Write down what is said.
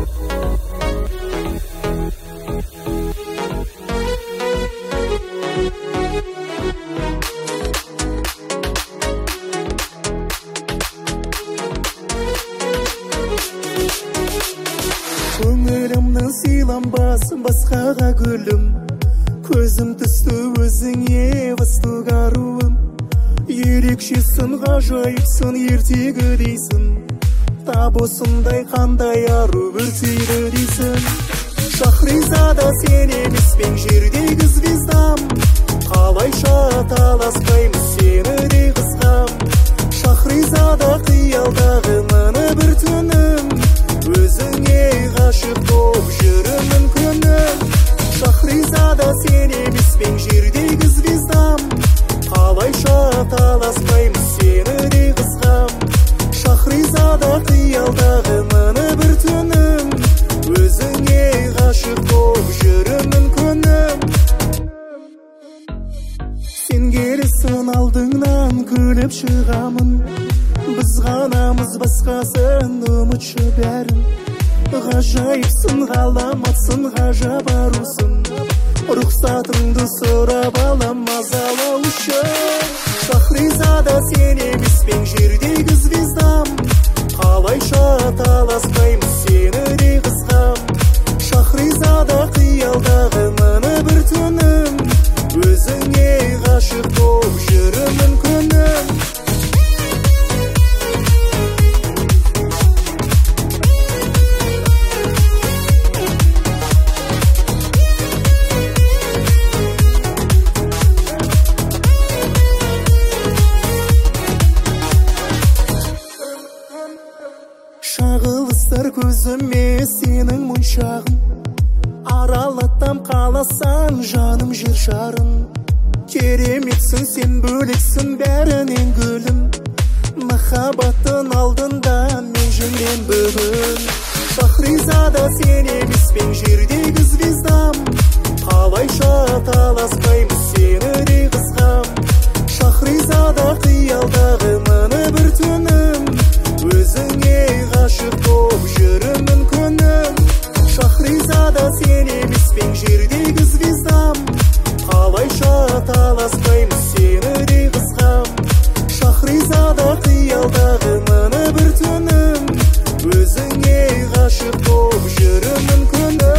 Көңілімнің сыйланбас басқаға гүлім, көзім түсті өзіңе восток аруым. Ерекшесін, ғажайыпсың, ертегі дейсің, тап осындай қандай ару өртейді дейсің. Шахризада сен емеспен жердегі звездам, қалайша таласпаймыз сені де қызғам. Шахризада қиялдағы мына бір түнім, өзіңе ғашық боп жүрмін күнім. Шахризада сен емеспен жердегі звездам, қалайша таласпаймыз сені де қызғам. Шахризада қиялдағы мына бір түнім, өзіңе ғашық боп жүрмін күнім. Сен келесің алдыңнан күліп шығамын, біз ғанамыз басқасын ұмытшы бәрін. Ғажайыпсың, ғаламатсың, ғажап арусың, рұқсатыңды сұрап алам мазалау үшін. Шахризада сен емеспен жердегі звездам, қалайша таласпаймыз сені де қызғам. Шахризада қиялдағы мына бір түнім, өзіңе ғашық боп жүрмін күнім. Шағылыстыр көзіме сенің мұншағын, аралаттам қаласан жаным жер шарын. Кереметсің сен, бөлексің бәрінен гүлім, махаббаттың алдында мен жүрем бүгін. Шахризада сен емеспен жердегі звездам, қалайша таласпаймыз сені де қызғам. Шахризада қиялдағы мына бір түнім, өзіңе ғашық боп жүрмін күнім. Шахризада сен емеспен жердегі звездам, қалайша таласпаймыз сені де қызғам. Шахризада қиялдағы мына бір түнім, өзіңе ғашық боп жүрмін күнім.